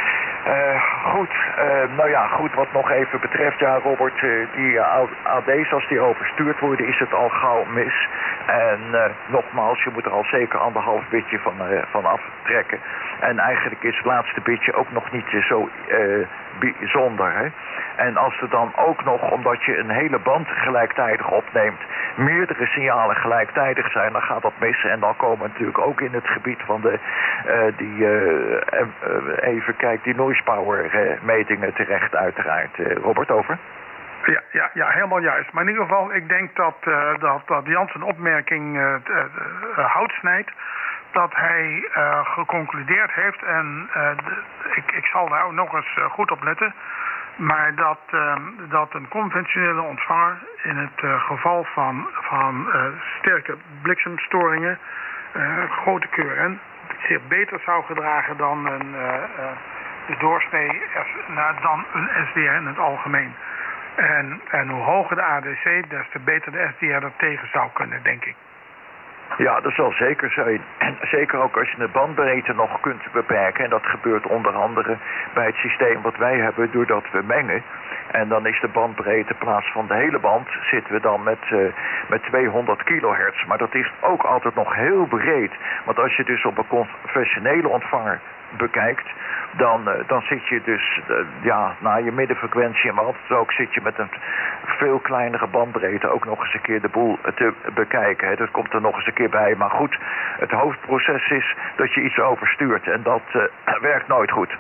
Uh, goed, uh, nou ja, goed, wat nog even betreft, ja Robert, uh, die uh, A D's als die overstuurd worden, is het al gauw mis. En uh, nogmaals, je moet er al zeker anderhalf bitje van, uh, van aftrekken. En eigenlijk is het laatste bitje ook nog niet uh, zo uh, bijzonder, hè. En als er dan ook nog, omdat je een hele band gelijktijdig opneemt, meerdere signalen gelijktijdig zijn, dan gaat dat mis. En dan komen we natuurlijk ook in het gebied van de, uh, die, uh, uh, even kijk, die noise power uh, metingen terecht uiteraard. Uh, Robert, over? Ja, ja, ja, helemaal juist. Maar in ieder geval, ik denk dat, uh, dat, dat Jans een opmerking uh, uh, uh, hout snijdt. Dat hij uh, geconcludeerd heeft, en uh, de, ik, ik zal daar ook nog eens uh, goed op letten, maar dat, uh, dat een conventionele ontvanger in het uh, geval van, van uh, sterke bliksemstoringen, uh, grote keuren, zich beter zou gedragen dan een, uh, uh, de doorsnee dan een S D R in het algemeen. En, en hoe hoger de A D C, des te beter de S D R er tegen zou kunnen, denk ik. Ja, dat zal zeker zijn. En zeker ook als je de bandbreedte nog kunt beperken. En dat gebeurt onder andere bij het systeem wat wij hebben doordat we mengen. En dan is de bandbreedte in plaats van de hele band zitten we dan met, uh, met tweehonderd kilohertz. Maar dat is ook altijd nog heel breed. Want als je dus op een conventionele ontvanger bekijkt, dan, uh, dan zit je dus uh, ja, na je middenfrequentie, maar altijd ook zit je met een veel kleinere bandbreedte ook nog eens een keer de boel te bekijken. Hè. Dat komt er nog eens een keer bij. Maar goed, het hoofdproces is dat je iets overstuurt en dat uh, werkt nooit goed.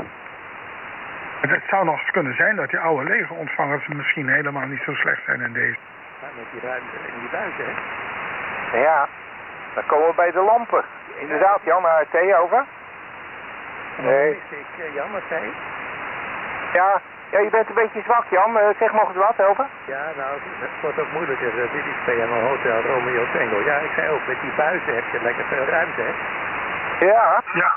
Het zou nog eens kunnen zijn dat die oude lege ontvangers misschien helemaal niet zo slecht zijn in deze. Ja, met die ruimte in die buizen, hè? Ja, dan komen we bij de lampen. Inderdaad, Jan, A R T over. Nee. Ik, uh, Jan, wat zei je? Ja, ja, je bent een beetje zwak, Jan. Uh, zeg nog eens wat over. Ja, nou, het wordt ook moeilijker. Uh, dit is P M O Hotel Romeo Tango. Ja, ik zei ook, met die buizen heb je lekker veel ruimte, hè? Ja. Ja.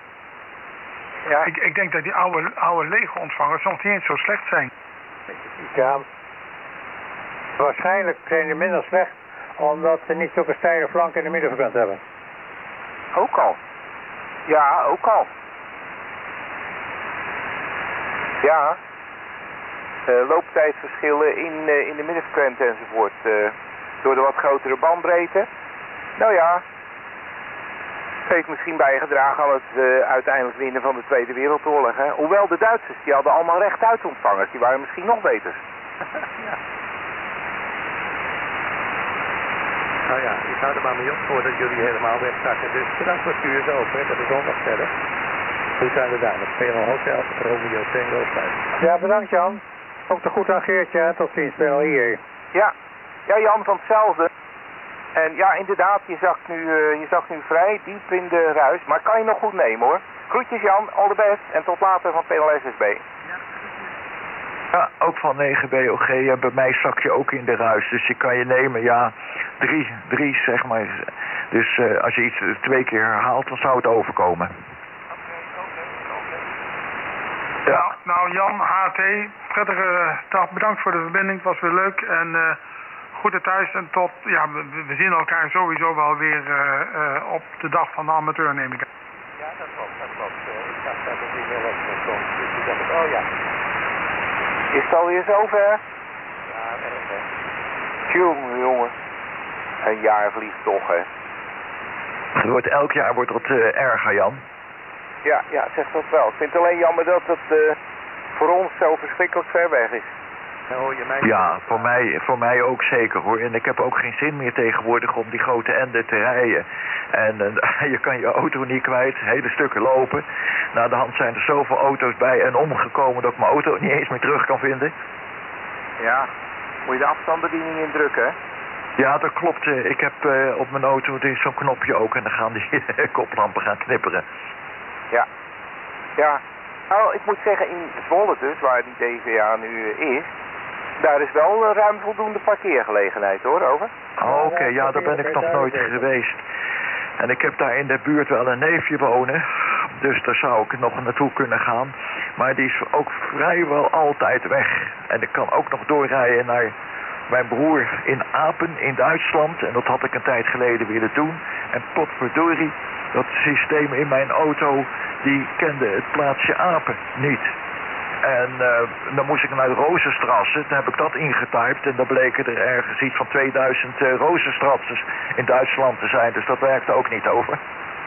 Ja. Ik, ik denk dat die oude, oude lege ontvangers nog niet eens zo slecht zijn. Ja, waarschijnlijk zijn die minder slecht, omdat ze niet zulke steile flanken in de middenfrequent hebben. Ook al. Ja, ook al. Ja. Uh, looptijdverschillen in, uh, in de middenfrequent enzovoort. Uh, door de wat grotere bandbreedte. Nou ja. heeft misschien bijgedragen aan het uh, uiteindelijk winnen van de Tweede Wereldoorlog. Hè? Hoewel de Duitsers, die hadden allemaal rechtuit ontvangers. Die waren misschien nog beter. Ja. Nou ja, ik hou er maar mee op voordat jullie helemaal wegzakken. Dus bedankt voor het uur zo, hè. Dat is zondag verder. Hoe zijn we daar? Met P N L Hotel, Romeo Tango vijf. Ja, bedankt Jan. Ook te goed aan Geertje, hè. Tot ziens, P N L hier. Ja. Ja, Jan, van hetzelfde. En ja, inderdaad, je zag nu, uh, je zag nu vrij diep in de ruis. Maar kan je nog goed nemen, hoor. Groetjes Jan, all the best. En tot later van P N L S S B. Ja, ook van negen B O G. En bij mij zak je ook in de ruis. Dus je kan je nemen, ja, drie, drie zeg maar. Dus uh, als je iets twee keer herhaalt, dan zou het overkomen. Ja. Nou, nou Jan, H T, prettige dag. Bedankt voor de verbinding. Het was weer leuk. En uh, goede thuis. En tot, ja, we, we zien elkaar sowieso wel weer uh, uh, op de dag van de amateur, neem ik aan. Ja, dat klopt, dat klopt. Uh, ik zag dat het e-mail op stond. Dus ik dacht, oh ja. Is het alweer zover? Ja, erg hè. Tjonge, jongen. Een jaar vliegt toch, hè. Het wordt, elk jaar wordt het uh, erger, Jan. Ja, ja, zeg dat wel. Ik vind het alleen jammer dat het uh, voor ons zo verschrikkelijk ver weg is. Nou, je mij ja, voor mij, voor mij ook zeker hoor. En ik heb ook geen zin meer tegenwoordig om die grote enden te rijden. En uh, je kan je auto niet kwijt, hele stukken lopen. Na de hand zijn er zoveel auto's bij en omgekomen dat ik mijn auto niet eens meer terug kan vinden. Ja, moet je de afstandsbediening indrukken, hè? Ja, dat klopt. Ik heb uh, op mijn auto zo'n knopje ook en dan gaan die koplampen gaan knipperen. Ja, ja. Nou, ik moet zeggen, in Zwolle dus, waar die D V A nu is, daar is wel uh, ruim voldoende parkeergelegenheid, hoor, over. Oh, oké, okay. Ja, daar ben ik nog nooit geweest. En ik heb daar in de buurt wel een neefje wonen, dus daar zou ik nog naartoe kunnen gaan. Maar die is ook vrijwel altijd weg. En ik kan ook nog doorrijden naar mijn broer in Apen in Duitsland. En dat had ik een tijd geleden willen doen. En potverdorie, dat systeem in mijn auto, die kende het plaatsje Apen niet. En uh, dan moest ik naar de Rozenstrasse, toen heb ik dat ingetypt en dan bleken er ergens iets van tweeduizend uh, Rozenstrasses in Duitsland te zijn. Dus dat werkte ook niet over.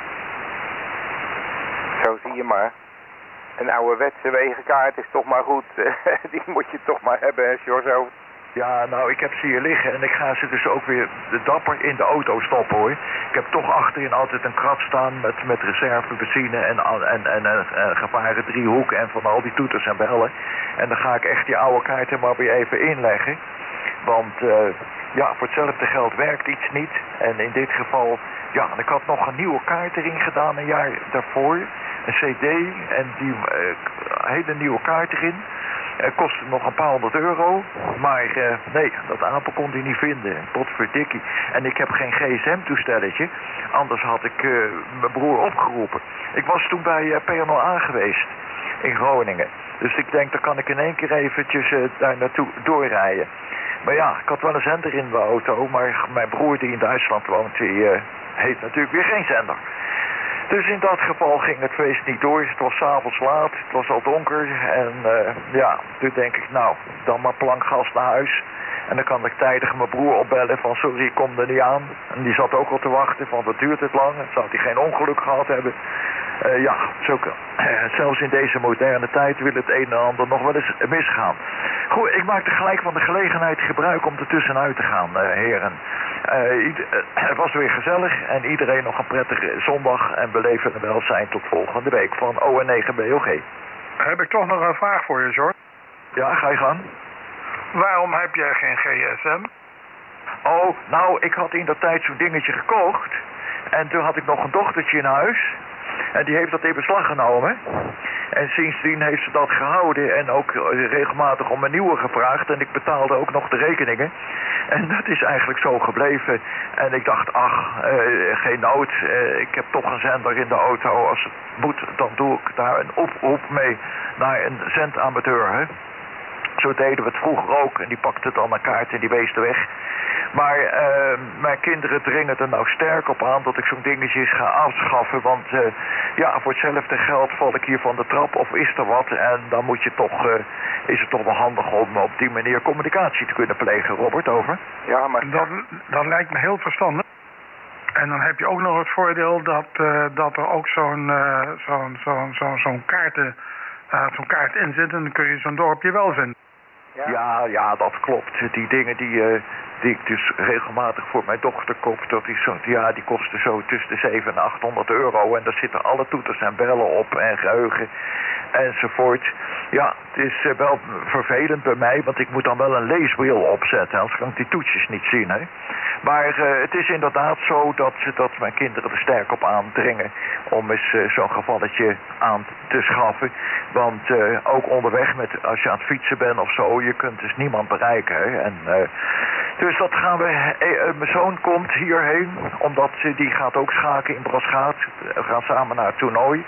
Zo zie je maar. Een ouderwetse wegenkaart is toch maar goed. Die moet je toch maar hebben, hè, Sjors? Ja, nou, ik heb ze hier liggen en ik ga ze dus ook weer dapper in de auto stoppen, hoor. Ik heb toch achterin altijd een krat staan met, met reserve, benzine en, en, en, en, en gevaren driehoek en van al die toeters en bellen. En dan ga ik echt die oude kaart er maar weer even inleggen. Want uh, ja, voor hetzelfde geld werkt iets niet. En in dit geval, ja, ik had nog een nieuwe kaart erin gedaan een jaar daarvoor. Een cd en die uh, hele nieuwe kaart erin. Het kostte nog een paar honderd euro, maar uh, nee, dat Apel kon hij niet vinden, potverdikkie. En ik heb geen G S M-toestelletje, anders had ik uh, mijn broer opgeroepen. Ik was toen bij uh, P N L A geweest in Groningen, dus ik denk, dan kan ik in één keer eventjes uh, daar naartoe doorrijden. Maar ja, ik had wel een zender in mijn auto, maar mijn broer die in Duitsland woont, die uh, heeft natuurlijk weer geen zender. Dus in dat geval ging het feest niet door. Het was 's avonds laat, het was al donker. En uh, ja, toen denk ik, nou, dan maar plankgas naar huis. En dan kan ik tijdig mijn broer opbellen van sorry, ik kom er niet aan. En die zat ook al te wachten van wat duurt het lang. Zou hij geen ongeluk gehad hebben. Uh, ja, zo kan. Uh, zelfs in deze moderne tijd wil het een en ander nog wel eens misgaan. Goed, ik maak er gelijk van de gelegenheid gebruik om er tussenuit te gaan, uh, heren. Uh, ieder, uh, het was weer gezellig en iedereen nog een prettige zondag en beleven en welzijn tot volgende week van O N negen B O G. Heb ik toch nog een vraag voor je, George? Ja, ga je gang. Waarom heb jij geen G S M? Oh, nou, ik had in dat tijd zo'n dingetje gekocht en toen had ik nog een dochtertje in huis. En die heeft dat in beslag genomen. En sindsdien heeft ze dat gehouden en ook regelmatig om een nieuwe gevraagd. En ik betaalde ook nog de rekeningen. En dat is eigenlijk zo gebleven. En ik dacht, ach, uh, geen nood. Uh, ik heb toch een zender in de auto. Als het moet, dan doe ik daar een oproep mee naar een zendamateur. Hè? Zo deden we het vroeger ook. En die pakte dan een kaart en die wees er weg. Maar uh, mijn kinderen dringen er nou sterk op aan dat ik zo'n dingetje ga afschaffen. Want uh, ja, voor hetzelfde geld val ik hier van de trap of is er wat. En dan moet je toch, uh, is het toch wel handig om op die manier communicatie te kunnen plegen, Robert, over? Ja, maar... Dat, dat lijkt me heel verstandig. En dan heb je ook nog het voordeel dat, uh, dat er ook zo'n uh, zo'n zo'n zo'n zo'n kaarten, uh, zo'n kaart in zit en dan kun je zo'n dorpje wel vinden. Ja, ja, ja dat klopt. Die dingen die, uh, die ik dus regelmatig voor mijn dochter koop, dat is zo, ja, die kosten zo tussen de zevenhonderd en achthonderd euro. En daar zitten alle toeters en bellen op en geheugen enzovoort. Ja, het is uh, wel vervelend bij mij, want ik moet dan wel een leesbril opzetten, anders kan ik die toetjes niet zien, hè. Maar uh, het is inderdaad zo dat, dat mijn kinderen er sterk op aandringen om eens uh, zo'n gevalletje aan te schaffen. Want uh, ook onderweg, met, als je aan het fietsen bent of zo, je kunt dus niemand bereiken. Hè? En, uh, dus dat gaan we, uh, uh, mijn zoon komt hierheen, omdat uh, die gaat ook schaken in Braschaat. We gaan samen naar het toernooi.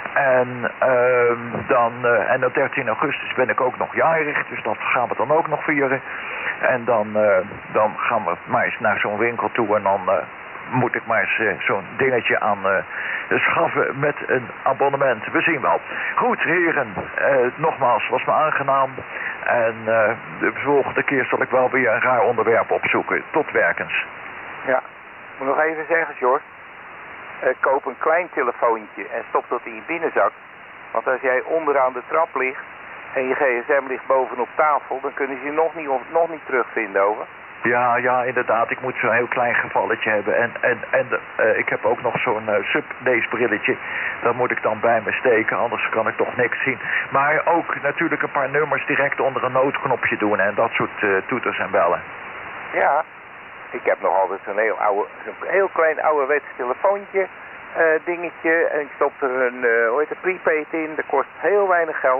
En, uh, dan, uh, en op dertien augustus ben ik ook nog jarig, dus dat gaan we dan ook nog vieren. En dan, uh, dan gaan we maar eens naar zo'n winkel toe en dan uh, moet ik maar eens uh, zo'n dingetje aan uh, schaffen met een abonnement. We zien wel. Goed, heren, uh, nogmaals, was me aangenaam. En uh, de volgende keer zal ik wel weer een raar onderwerp opzoeken. Tot werkens. Ja, ik moet nog even zeggen, George. Uh, koop een klein telefoontje en stop dat in je binnenzak. Want als jij onderaan de trap ligt en je gsm ligt bovenop tafel, dan kunnen ze je nog niet, nog niet terugvinden, over. Ja, ja, inderdaad. Ik moet zo'n heel klein gevalletje hebben. En, en, en uh, ik heb ook nog zo'n uh, sub-leesbrilletje. Dat moet ik dan bij me steken, anders kan ik toch niks zien. Maar ook natuurlijk een paar nummers direct onder een noodknopje doen en dat soort uh, toeters en bellen. Ja, ik heb nog altijd zo'n heel, oude, zo'n heel klein ouderwets telefoontje uh, dingetje. En ik stop er een, uh, hoe heet het, prepaid in. Dat kost heel weinig geld.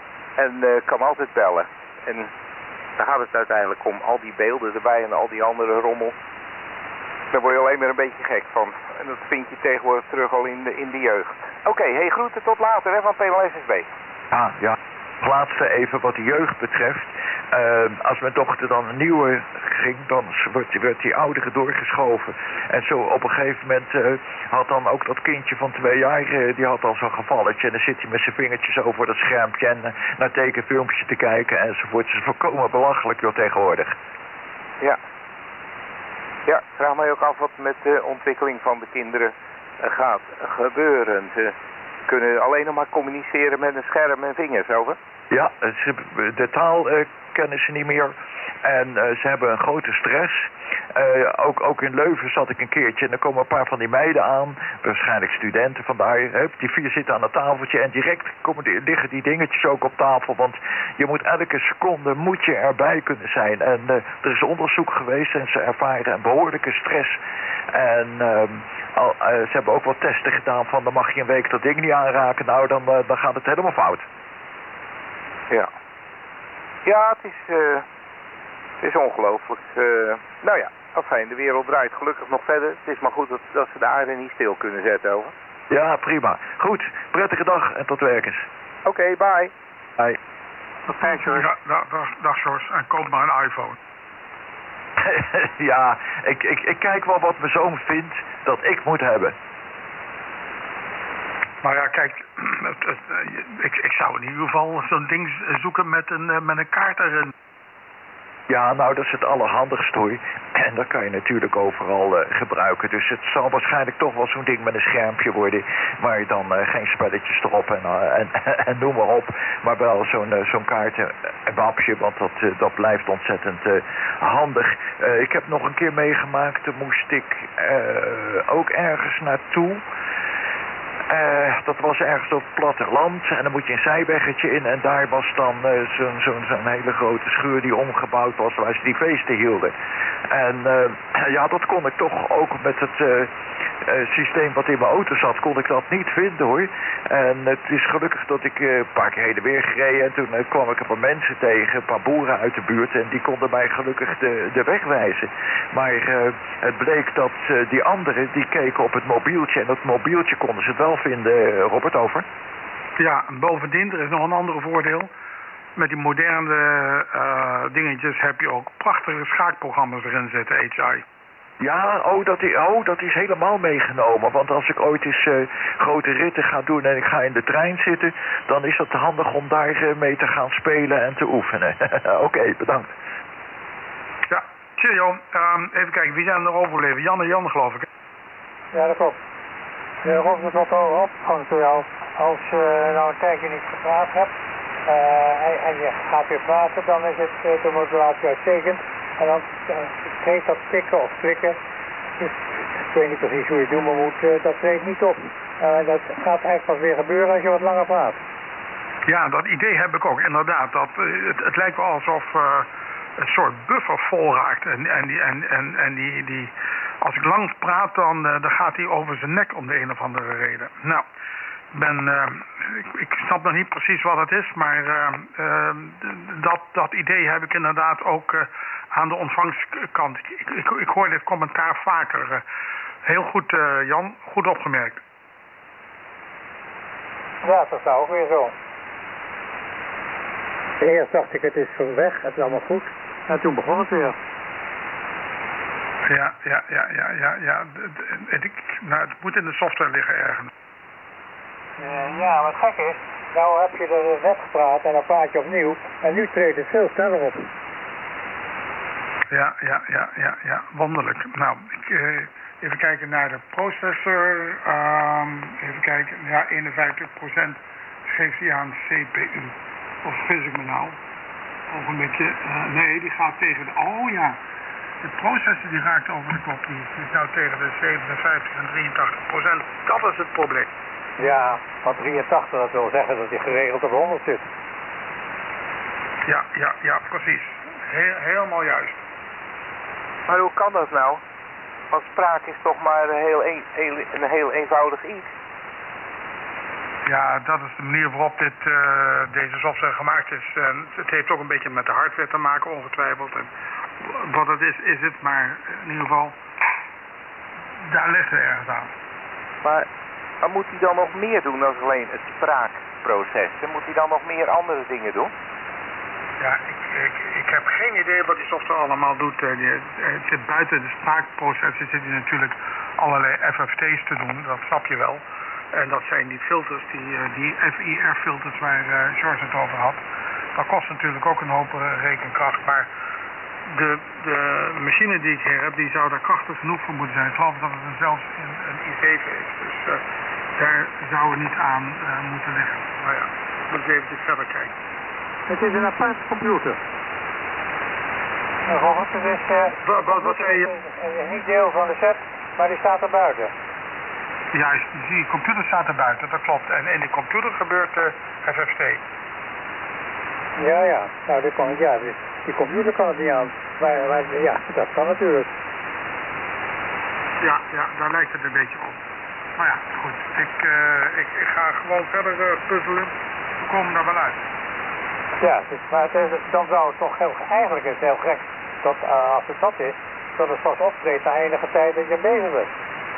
En uh, kan altijd bellen. En daar gaat het uiteindelijk om. Al die beelden erbij en al die andere rommel. Daar word je alleen maar een beetje gek van. En dat vind je tegenwoordig terug al in de, in de jeugd. Oké, okay, hey, groeten tot later hè, van P L S S B. Ah, ja. Laatste even wat de jeugd betreft. Uh, als mijn dochter dan een nieuwe ging, dan werd, werd die oudere doorgeschoven. En zo op een gegeven moment uh, had dan ook dat kindje van twee jaar, uh, die had al zo'n gevalletje. En dan zit hij met zijn vingertjes over dat schermpje en uh, naar tekenfilmpjes te kijken enzovoort. Het is volkomen belachelijk joh tegenwoordig. Ja. Ja, ik vraag mij ook af wat met de ontwikkeling van de kinderen uh, gaat gebeuren. Ze kunnen alleen nog maar communiceren met een scherm en vingers, over? Ja, ze, de taal uh, kennen ze niet meer. En uh, ze hebben een grote stress. Uh, ook, ook in Leuven zat ik een keertje en er komen een paar van die meiden aan. Waarschijnlijk studenten vandaar. Hè, die vier zitten aan het tafeltje en direct komen die, liggen die dingetjes ook op tafel. Want je moet elke seconde moet je erbij kunnen zijn. En uh, er is onderzoek geweest en ze ervaren een behoorlijke stress. En uh, al, uh, ze hebben ook wat testen gedaan van dan mag je een week dat ding niet aanraken. Nou, dan, uh, dan gaat het helemaal fout. Ja. Ja, het is, uh, het is ongelooflijk. Uh, nou ja, afijn, de wereld draait gelukkig nog verder. Het is maar goed dat, dat ze de aarde niet stil kunnen zetten, over. Ja, prima. Goed, prettige dag en tot werkens. Oké, okay, bye. Bye. Oké, George. Ja, dag, dag, dag George. En koop maar een iPhone. Ja, ik, ik, ik kijk wel wat mijn zoon vindt dat ik moet hebben. Maar ja, kijk, het, het, ik, ik zou in ieder geval zo'n ding zoeken met een, met een kaart erin. Ja, nou dat is het allerhandigst hoor. En dat kan je natuurlijk overal uh, gebruiken. Dus het zal waarschijnlijk toch wel zo'n ding met een schermpje worden. Waar je dan uh, geen spelletjes erop en, uh, en, en noem maar op. Maar wel zo'n uh, zo'n kaart en uh, wapje, want dat, uh, dat blijft ontzettend uh, handig. Uh, ik heb nog een keer meegemaakt, toen moest ik uh, ook ergens naartoe. Uh, dat was ergens op het platteland en dan moet je een zijweggetje in en daar was dan uh, zo'n zo'n zo'n hele grote scheur die omgebouwd was waar ze die feesten hielden. En uh, ja, dat kon ik toch ook met het uh, uh, systeem wat in mijn auto zat, kon ik dat niet vinden hoor. En het is gelukkig dat ik uh, een paar keer heen en weer gereden en toen uh, kwam ik een paar mensen tegen, een paar boeren uit de buurt en die konden mij gelukkig de, de weg wijzen. Maar uh, het bleek dat uh, die anderen die keken op het mobieltje en dat mobieltje konden ze het wel vinden, Robert, over? Ja, bovendien, er is nog een ander voordeel. Met die moderne uh, dingetjes heb je ook prachtige schaakprogramma's erin zitten, H I. Ja, oh dat, is, oh, dat is helemaal meegenomen. Want als ik ooit eens uh, grote ritten ga doen en ik ga in de trein zitten, dan is het handig om daar uh, mee te gaan spelen en te oefenen. Oké, okay, bedankt. Ja, cheerio. Um, even kijken, wie zijn er overleven? Jan en Jan, geloof ik. Ja, dat klopt. Uh, Rob, dat wat op gewoon voor jou. Als je nou een tijdje niet gepraat hebt uh, en, en je gaat weer praten, dan is het uh, de modulatie uitstekend. En dan uh, treedt dat pikken of klikken. Dus ik weet niet precies hoe je het doen moet, uh, dat treedt niet op. Uh, dat gaat eigenlijk pas weer gebeuren als je wat langer praat. Ja, dat idee heb ik ook, inderdaad. Dat, uh, het, het lijkt wel alsof uh, een soort buffer vol raakt. En, en, die, en, en, en die, die, als ik lang praat, dan, uh, dan gaat hij over zijn nek om de een of andere reden. Nou, ben, uh, ik, ik snap nog niet precies wat het is, maar uh, uh, dat, dat idee heb ik inderdaad ook uh, aan de ontvangskant. Ik, ik, ik hoor dit commentaar vaker. Uh, heel goed, uh, Jan, goed opgemerkt. Ja, dat is nou ook weer zo. Eerst dacht ik, het is weg, het is allemaal goed. En toen begon het weer. Ja, ja, ja, ja, ja, ja. Het, het, nou, het moet in de software liggen ergens. Uh, ja, wat gek is, nou heb je er net gepraat en dan praat je opnieuw. En nu treedt het veel sneller op. Ja, ja, ja, ja, ja, wonderlijk. Nou, ik, uh, even kijken naar de processor. Um, even kijken, ja, eenenvijftig procent geeft hij aan C P U. Of vis ik me nou? Of een beetje, uh, nee, die gaat tegen de, oh ja. De processor die raakt over de kop, die is nou tegen de zevenenvijftig en drieëntachtig procent. Dat is het probleem. Ja, van drieëntachtig, dat wil zeggen dat hij geregeld op honderd zit. Ja, ja, ja, precies. Heel, helemaal juist. Maar hoe kan dat nou? Want spraak is toch maar een heel, een, heel, een heel eenvoudig iets. Ja, dat is de manier waarop dit, uh, deze software gemaakt is. En het heeft ook een beetje met de hardware te maken, ongetwijfeld. En wat het is, is het, maar in ieder geval, daar ligt het ergens aan. Maar, maar moet hij dan nog meer doen dan alleen het spraakproces? En moet hij dan nog meer andere dingen doen? Ja, ik, ik, ik heb geen idee wat die software allemaal doet. Het zit buiten de spraakprocessen zit hij natuurlijk allerlei F F T's te doen, dat snap je wel. En dat zijn die filters, die, die F I R-filters waar uh, George het over had. Dat kost natuurlijk ook een hoop uh, rekenkracht, maar de, de machine die ik hier heb, die zou daar krachtig genoeg voor moeten zijn. Ik geloof dat het een, zelfs een, een i zeven is, dus uh, daar zou het niet aan uh, moeten liggen. Nou ja, moet eens even verder kijken. Het is een apart computer. Nou, Robert, het is uh, wat, wat, wat zei je? Uh, niet deel van de set, maar die staat er buiten. Juist, die computer staat er buiten, dat klopt. En in die computer gebeurt de F F T. Ja, ja. Nou, dit kan, ja, die, die computer kan het niet aan. Maar, maar ja, dat kan natuurlijk. Ja, ja, daar lijkt het een beetje op. Maar ja, goed. Ik, uh, ik, ik ga gewoon verder uh, puzzelen. We komen daar wel uit. Ja, dus, maar het is, dan zou het toch heel, eigenlijk is het heel gek dat uh, als het dat is, dat het pas optreedt na enige tijd dat je bezig bent.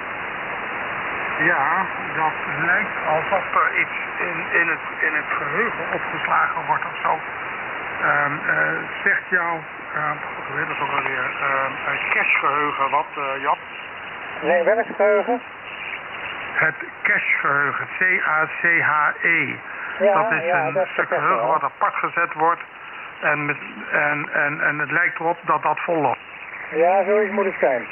Ja, dat lijkt alsof er iets in, in, het, in het geheugen opgeslagen wordt of zo. Um, uh, zegt jou, uh, hoe heet het ook alweer, uh, uh, cachegeheugen wat, uh, Jan? Nee, welk geheugen? Het cachegeheugen, C A C H E. Ja, dat is ja, een dat stuk geheugen wat apart gezet wordt en, met, en, en, en het lijkt erop dat dat vol loopt. Ja, zoiets moet het zijn.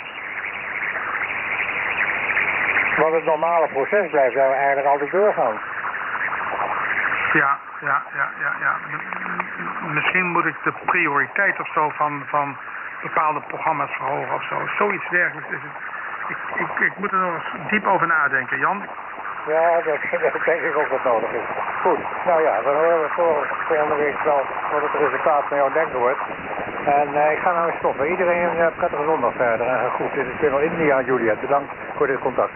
Want het normale proces blijft daar eigenlijk altijd doorgaan. Ja, ja, ja, ja, ja. Misschien moet ik de prioriteit of zo van, van bepaalde programma's verhogen of zo. Zoiets dergelijks is het. Ik, ik, ik moet er nog eens diep over nadenken, Jan. Ja, dat, dat denk ik ook wat nodig is. Goed, nou ja, dan horen we voor volgende week wel wat het resultaat van jouw denken wordt. En uh, ik ga nou eens stoppen. Iedereen een uh, prettige zondag verder. En uh, goed, dit is Channel India, Juliet. Bedankt voor dit contact.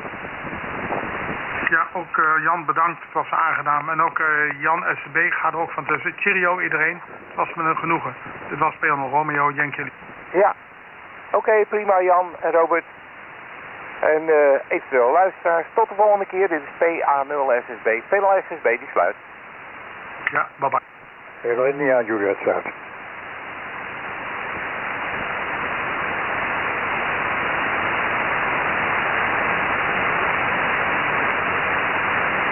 Ja, ook uh, Jan bedankt. Het was aangenaam. En ook uh, Jan S B gaat er ook van tussen. Cheerio iedereen. Het was me een genoegen. Dit was P L Romeo, Jenk. Ja, oké, okay, prima Jan en Robert. En uh, eventueel luisteraars, tot de volgende keer. Dit is P A nul S S B. P L S S B die sluit. Ja, bye bye. Channel India, Juliet sluit.